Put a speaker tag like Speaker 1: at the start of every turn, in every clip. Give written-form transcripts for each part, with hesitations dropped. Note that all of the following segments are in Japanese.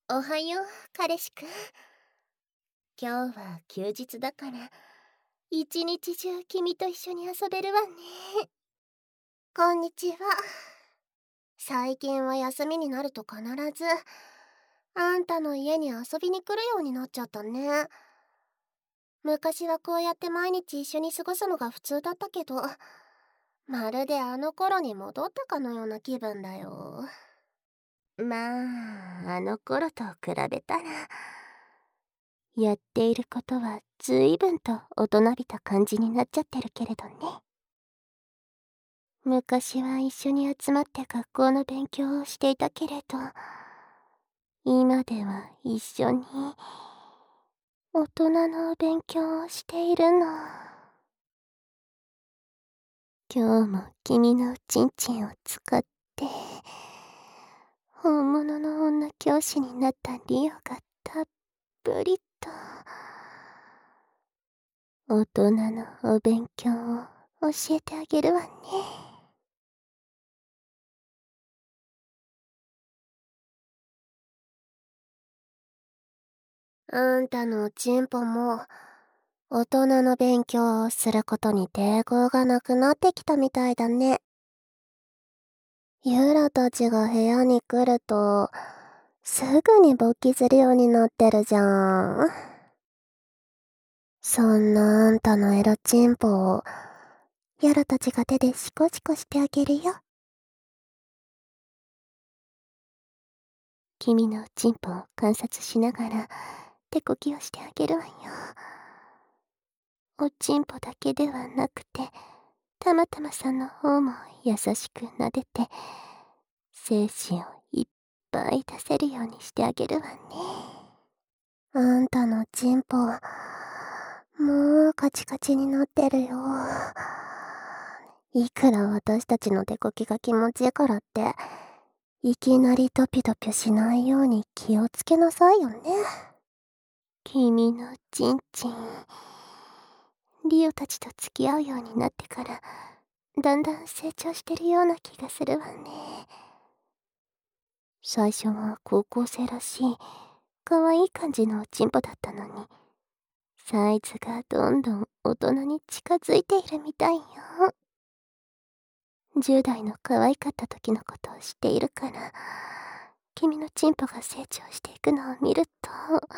Speaker 1: おはよう、彼氏くん。今日は休日だから、一日中君と一緒に遊べるわね。こんにちは。最近は休みになると必ず、あんたの家に遊びに来るようになっちゃったね。昔はこうやって毎日一緒に過ごすのが普通だったけど、まるであの頃に戻ったかのような気分だよ。まあ、あの頃と比べたら、やっていることは随分と大人びた感じになっちゃってるけれどね。昔は一緒に集まって学校の勉強をしていたけれど、今では一緒に大人の勉強をしているの。今日も君のおちんちんを使って、本物の女教師になったリオがたっぷりと、大人のお勉強を教えてあげるわね。あんたのおちんぽも、大人の勉強をすることに抵抗がなくなってきたみたいだね。ユラたちが部屋に来ると、すぐに勃起するようになってるじゃん。そんなあんたのエロチンポを、ユラたちが手でシコシコしてあげるよ。君のおちんぽを観察しながら、手こきをしてあげるわよ。おちんぽだけではなくて、たまたまさんの方も優しく撫でて、精子をいっぱい出せるようにしてあげるわね。あんたのちんぽ、もうカチカチになってるよ。いくら私たちの手こきが気持ちいいからって、いきなりドピドピしないように気をつけなさいよね。君のちんちん、リオたちと付き合うようになってから、だんだん成長してるような気がするわね。最初は高校生らしい、可愛い感じのおちんぽだったのに、サイズがどんどん大人に近づいているみたいよ。10代の可愛かった時のことを知っているから、君のチンポが成長していくのを見ると、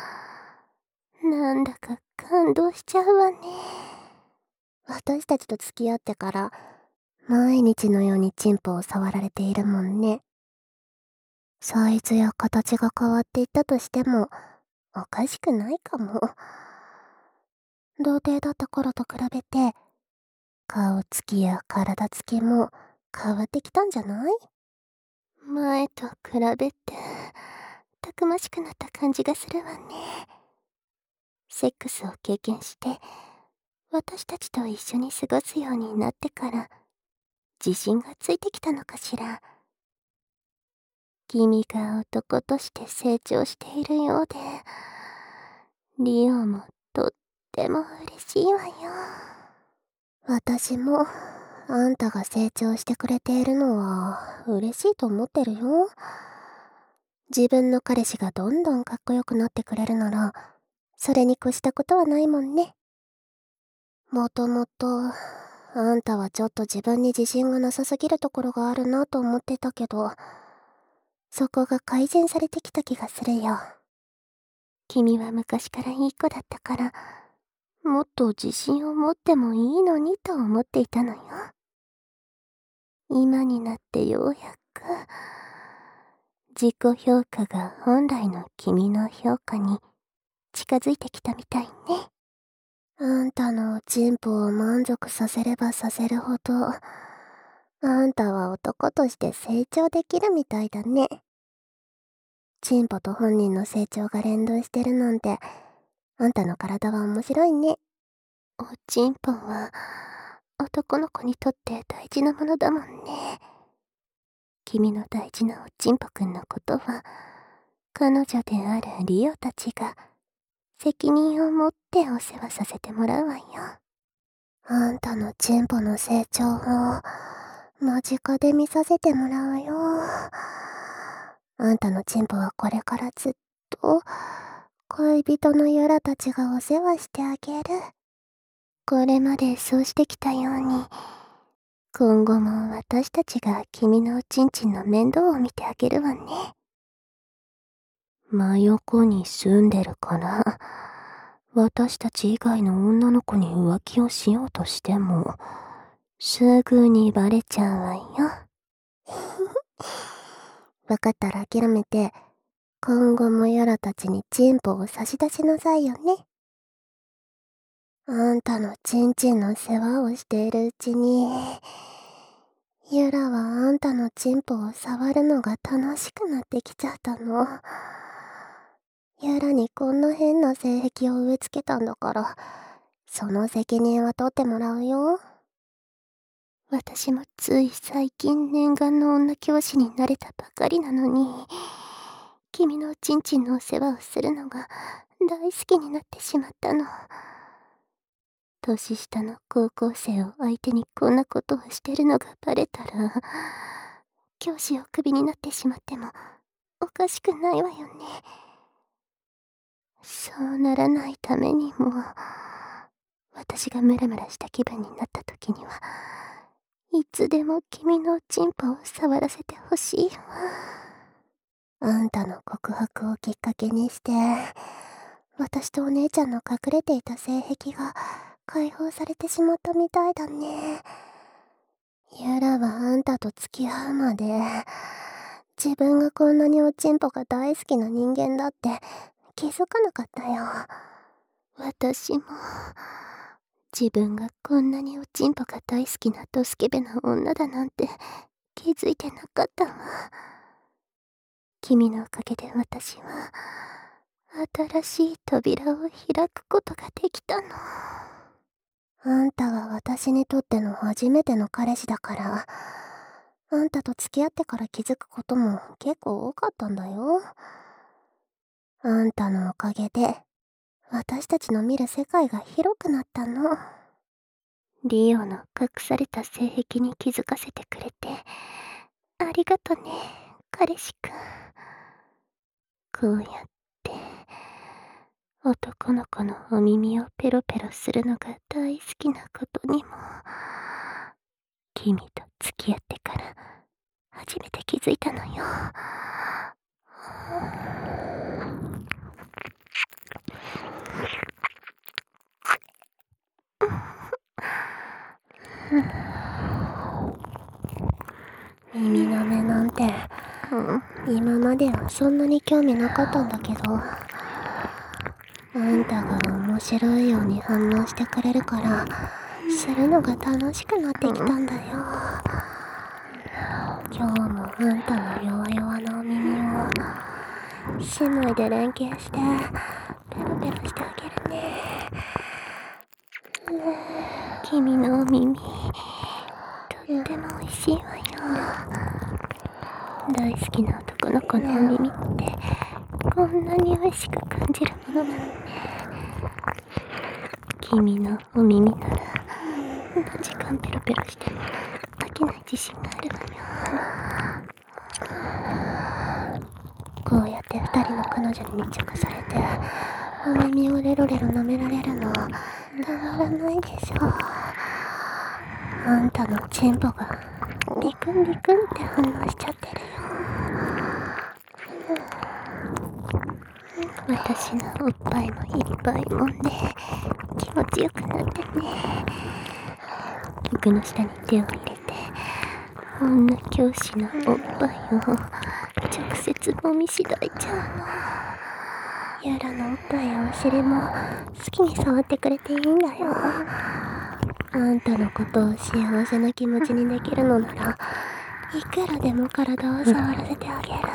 Speaker 1: なんだか感動しちゃうわね。私たちと付き合ってから、毎日のようにチンポを触られているもんね。サイズや形が変わっていったとしても、おかしくないかも。童貞だった頃と比べて、顔つきや体つきも変わってきたんじゃない？前と比べて、たくましくなった感じがするわね。セックスを経験して、私たちと一緒に過ごすようになってから、自信がついてきたのかしら。君が男として成長しているようで、リオもとっても嬉しいわよ。私も、あんたが成長してくれているのは嬉しいと思ってるよ。自分の彼氏がどんどんかっこよくなってくれるなら、それに越したことはないもんね。もともと、あんたはちょっと自分に自信がなさすぎるところがあるなと思ってたけど、そこが改善されてきた気がするよ。君は昔からいい子だったから、もっと自信を持ってもいいのにと思っていたのよ。今になってようやく、自己評価が本来の君の評価に近づいてきたみたいね。あんたのおちんぽを満足させればさせるほど、あんたは男として成長できるみたいだね。チンポと本人の成長が連動してるなんて、あんたの体は面白いね。おちんぽは、男の子にとって大事なものだもんね。君の大事なおちんぽくんのことは、彼女であるリオたちが、責任を持ってお世話させてもらうわよ。あんたのチンポの成長を、間近で見させてもらうよ。あんたのチンポはこれからずっと、恋人のヤラたちがお世話してあげる。これまでそうしてきたように、今後も私たちが君のおちんちんの面倒を見てあげるわね。真横に住んでるから、私たち以外の女の子に浮気をしようとしても、すぐにバレちゃうわよ。わかったら諦めて、今後もヤラたちにチンポを差し出しなさいよね。あんたのチンチンの世話をしているうちに、ヤラはあんたのチンポを触るのが楽しくなってきちゃったの。ヤラにこんな変な性癖を植え付けたんだから、その責任は取ってもらうよ。私もつい最近念願の女教師になれたばかりなのに、君のおちんちんのお世話をするのが大好きになってしまったの。年下の高校生を相手にこんなことをしてるのがバレたら、教師をクビになってしまってもおかしくないわよね。そうならないためにも、私がムラムラした気分になった時には、いつでも君のおちんぽを触らせてほしいわ。あんたの告白をきっかけにして、私とお姉ちゃんの隠れていた性癖が解放されてしまったみたいだね。ヤラはあんたと付き合うまで、自分がこんなにおちんぽが大好きな人間だって気づかなかったよ。私も、自分がこんなにおちんぽが大好きなドスケベな女だなんて気づいてなかったわ。君のおかげで私は、新しい扉を開くことができたの。あんたは私にとっての初めての彼氏だから、あんたと付き合ってから気づくことも結構多かったんだよ。あんたのおかげで、私たちの見る世界が広くなったの。リオの隠された性癖に気づかせてくれて、ありがとね、彼氏くん。こうやって、男の子のお耳をペロペロするのが大好きなことにも、君と付き合ってから初めて気づいたのよ。耳の目なんて、今まではそんなに興味なかったんだけど、あんたが面白いように反応してくれるから、するのが楽しくなってきたんだよ。今日もあんたの弱々なお耳を姉妹で連携してペロペロしてあげるね。君のお耳、とっても美味しいわよ。大好きな男の子のお耳ってこんなに美味しく感じるものなのね。君のお耳なら何時間ペロペロしても飽きない自信があるわよ。こうやって二人の彼女に密着されてお耳をレロレロ舐められるのたまらないでしょ。あんたのチンポがビクンビクンって反応しちゃってるよ。私のおっぱいもいっぱい揉んで気持ちよくなってね。僕の下に手を入れて女教師のおっぱいを直接揉みしだいちゃうの。ヤラのおっぱいやお尻も好きに触ってくれていいんだよ。あんたのことを幸せな気持ちにできるのならいくらでも体を触らせてあげる。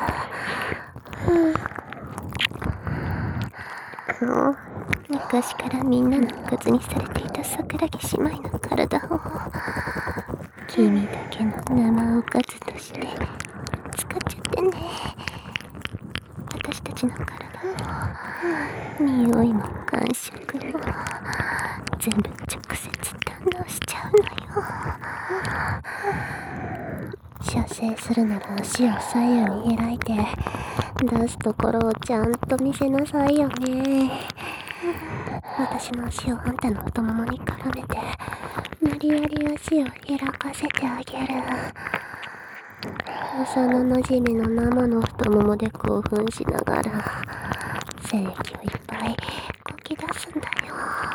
Speaker 1: 昔からみんなのおかずにされていた桜木姉妹の体を君だけの生おかずとして使っちゃってね。私たちの体も匂いも感触も全部直接堪能しちゃうのよ。 射精するなら足を左右に開いて、出すところをちゃんと見せなさいよね。私の足をあんたの太ももに絡めて、無理やり足を開かせてあげる。幼なじみの生の太ももで興奮しながら、精液をいっぱいこき出すんだよ。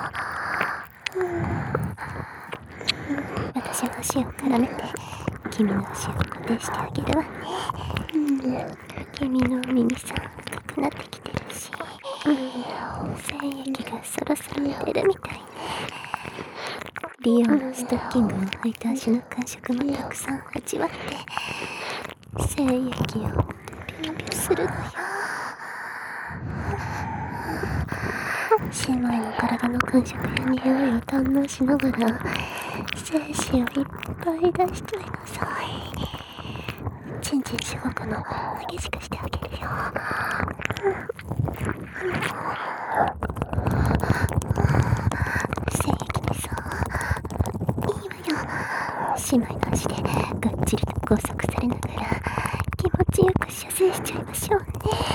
Speaker 1: 私の足を絡めて、君の足を固定してあげるわね。君の耳さん赤くなってきてるし、精液がそろそろ出るみたいね。リオのストッキングを履いた足の感触もたくさん味わって、精液をピュピュするのよ。姉妹の体の感触や匂いを堪能しながら、精子をいっぱい出しちゃいなさい。ちんちんしごくの激しくしてあげるよ。精液でさ、いいわよ。姉妹の足でがっちりと拘束されながら、気持ちよく射精しちゃいましょうね。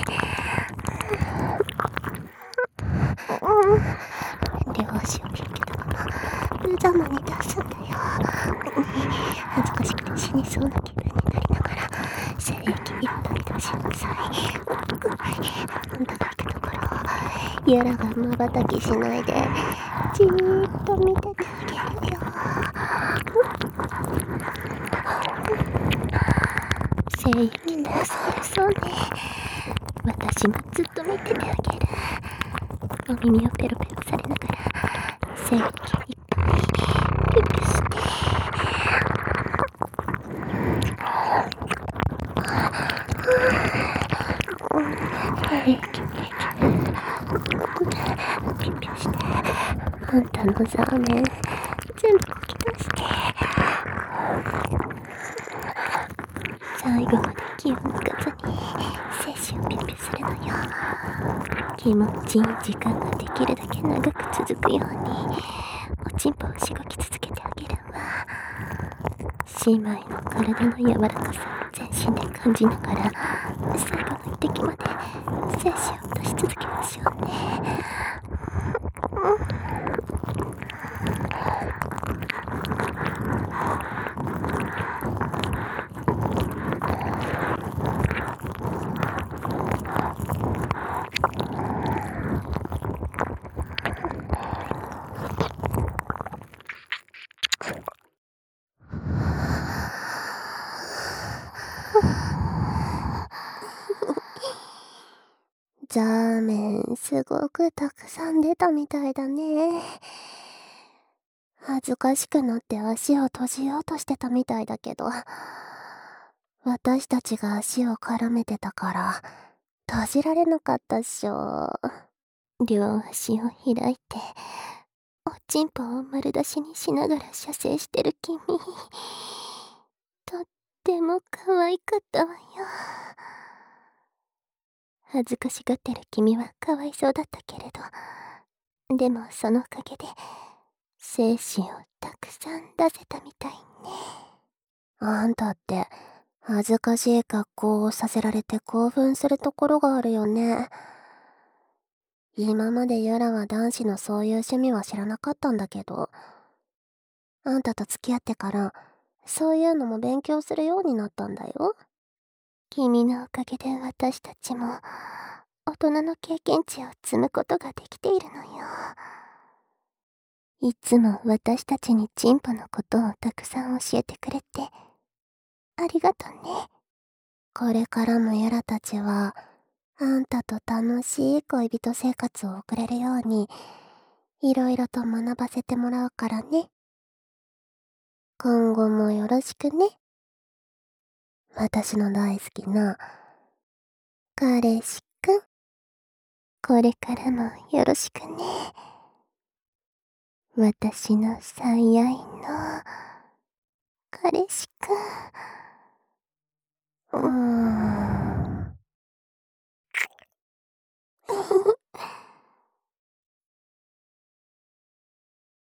Speaker 1: 両足をピンキュと無様に出すんだよ。恥ずかしくて死にそうな気分になりながら、精液いっぱい出しなさい。あんたが行くところを、やらが瞬きしないで、じーっと見ててあげるよ。精液出そうね。私もずっと見ててあげる。お耳をペロペロされながら、精液をいっぱいピュピュして、ピュピュして、あんたのザーメン全部こき出して、最後まで気を抜かずに精子をピュピュするのよ。気持ちいい時間ができるだけ長く続くように、おちんぽをしごき続けてあげるわ。姉妹の体の柔らかさを全身で感じながら、最後の一滴まで精子を出し続けましょうね。ザーメンすごくたくさん出たみたいだね。恥ずかしくなって足を閉じようとしてたみたいだけど、私たちが足を絡めてたから閉じられなかったっしょ。両足を開いておちんぽを丸出しにしながら射精してる君、とっても可愛かったわよ。恥ずかしがってる君はかわいそうだったけれど、でもそのおかげで精子をたくさん出せたみたいね。あんたって恥ずかしい格好をさせられて興奮するところがあるよね。今までユラは男子のそういう趣味は知らなかったんだけど、あんたと付き合ってからそういうのも勉強するようになったんだよ。君のおかげで私たちも大人の経験値を積むことができているのよ。いつも私たちにチンポのことをたくさん教えてくれてありがとね。これからもユラたちはあんたと楽しい恋人生活を送れるようにいろいろと学ばせてもらうからね。今後もよろしくね。私の大好きな彼氏くん、これからもよろしくね。私の最愛の彼氏くん。